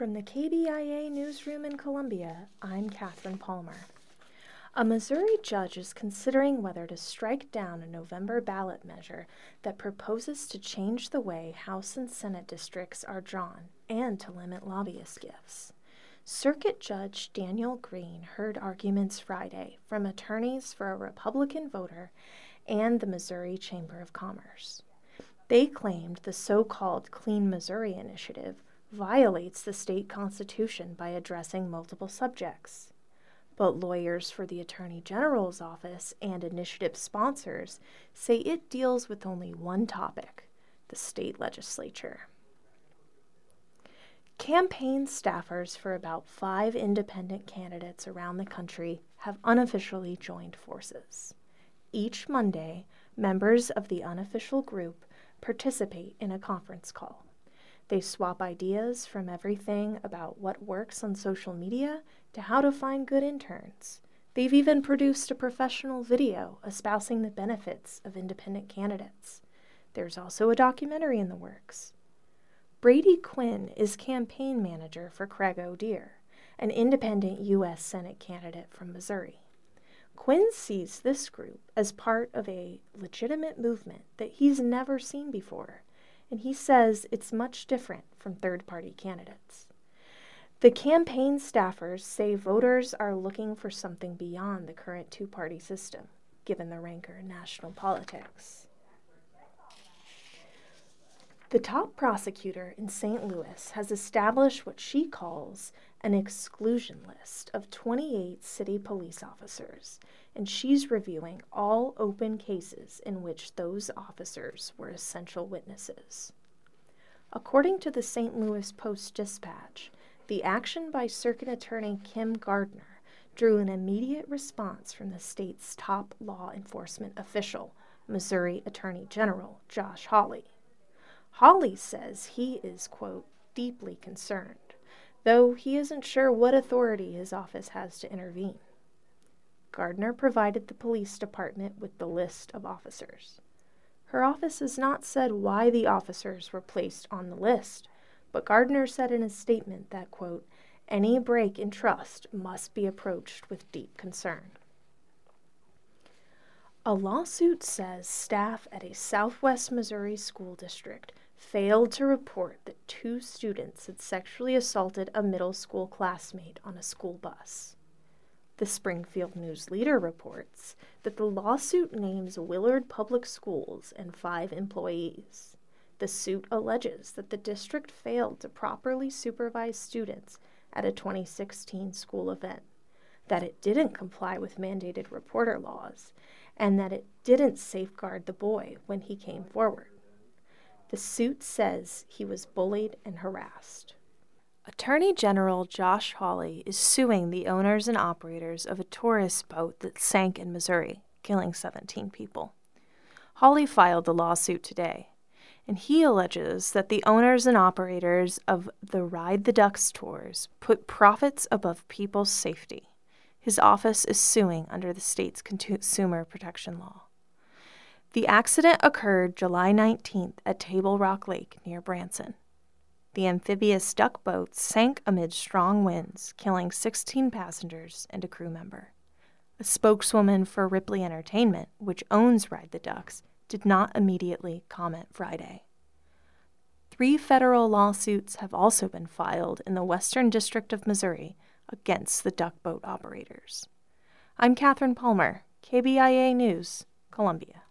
From the KBIA newsroom in Columbia, I'm Catherine Palmer. A Missouri judge is considering whether to strike down a November ballot measure that proposes to change the way House and Senate districts are drawn and to limit lobbyist gifts. Circuit Judge Daniel Green heard arguments Friday from attorneys for a Republican voter and the Missouri Chamber of Commerce. They claimed the so-called Clean Missouri Initiative violates the state constitution by addressing multiple subjects. But lawyers for the Attorney General's office and initiative sponsors say it deals with only one topic, the state legislature. Campaign staffers for about 5 independent candidates around the country have unofficially joined forces. Each Monday, members of the unofficial group participate in a conference call. They swap ideas from everything about what works on social media to how to find good interns. They've even produced a professional video espousing the benefits of independent candidates. There's also a documentary in the works. Brady Quinn is campaign manager for Craig O'Dear, an independent U.S. Senate candidate from Missouri. Quinn sees this group as part of a legitimate movement that he's never seen before, and he says it's much different from third-party candidates. The campaign staffers say voters are looking for something beyond the current two-party system, given the rancor in national politics. The top prosecutor in St. Louis has established what she calls an exclusion list of 28 city police officers, and she's reviewing all open cases in which those officers were essential witnesses. According to the St. Louis Post-Dispatch, the action by Circuit Attorney Kim Gardner drew an immediate response from the state's top law enforcement official, Missouri Attorney General Josh Hawley. Hawley says he is, quote, deeply concerned, though he isn't sure what authority his office has to intervene. Gardner provided the police department with the list of officers. Her office has not said why the officers were placed on the list, but Gardner said in a statement that, quote, any break in trust must be approached with deep concern. A lawsuit says staff at a Southwest Missouri school district failed to report that 2 students had sexually assaulted a middle school classmate on a school bus. The Springfield News-Leader reports that the lawsuit names Willard Public Schools and 5 employees. The suit alleges that the district failed to properly supervise students at a 2016 school event, that it didn't comply with mandated reporter laws, and that it didn't safeguard the boy when he came forward. The suit says he was bullied and harassed. Attorney General Josh Hawley is suing the owners and operators of a tourist boat that sank in Missouri, killing 17 people. Hawley filed the lawsuit today, and he alleges that the owners and operators of the Ride the Ducks tours put profits above people's safety. His office is suing under the state's consumer protection law. The accident occurred July 19th at Table Rock Lake near Branson. The amphibious duck boat sank amid strong winds, killing 16 passengers and a crew member. A spokeswoman for Ripley Entertainment, which owns Ride the Ducks, did not immediately comment Friday. 3 federal lawsuits have also been filed in the Western District of Missouri against the duck boat operators. I'm Catherine Palmer, KBIA News, Columbia.